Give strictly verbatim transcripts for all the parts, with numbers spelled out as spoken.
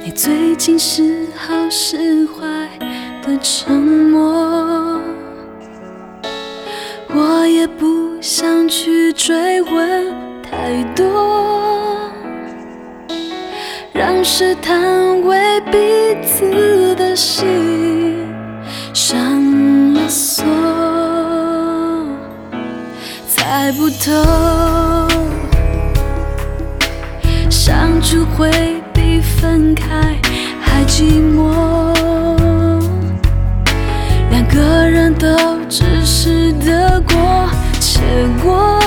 你最近是好是坏的沉默，我也不想去追问太多，让试探为彼此的心上了锁。猜不透，相处会比分开还寂寞，两个人都只是得过且过，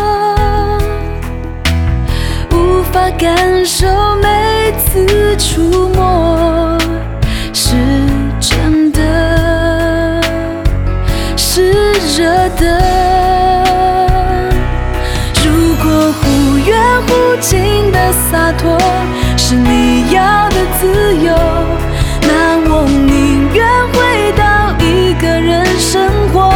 无法感受每次触摸是真的，是热的。如果忽远忽近的洒脱是你要的自由，那我宁愿回到一个人生活。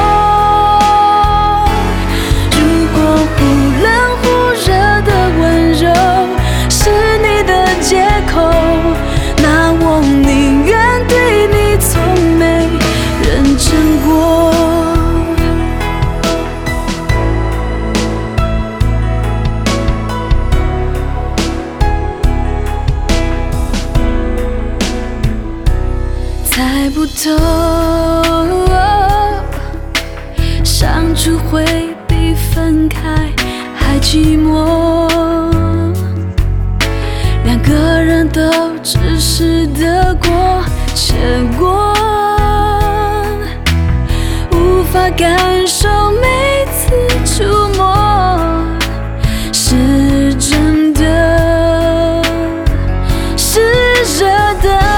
如果忽冷忽热的温柔是你的借口，那我宁愿对你从没认真过。猜不透，相处会比分开还寂寞，两个人都只是得过且过，无法感受每次触摸是真的，是热的。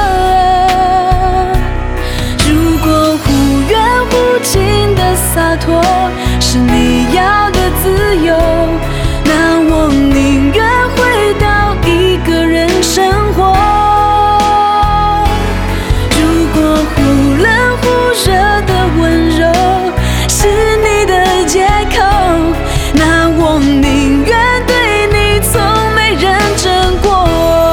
洒脱是你要的自由，那我宁愿回到一个人生活。如果忽冷忽热的温柔是你的借口，那我宁愿对你从没认真过。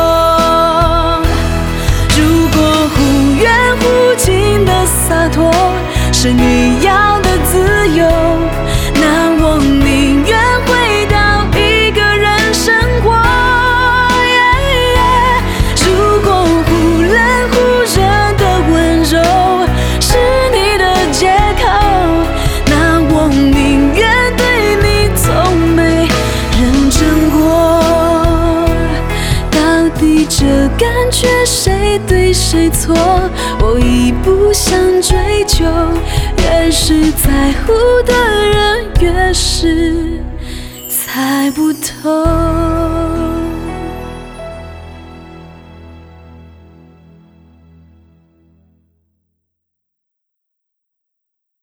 如果忽远忽近的洒脱是你要的自由，那我宁愿回到一个人生活。如果忽冷忽热的温柔是你的借口，那我宁愿对你从没认真过。到底这感觉谁对谁错，我已不想追究，越是在乎的人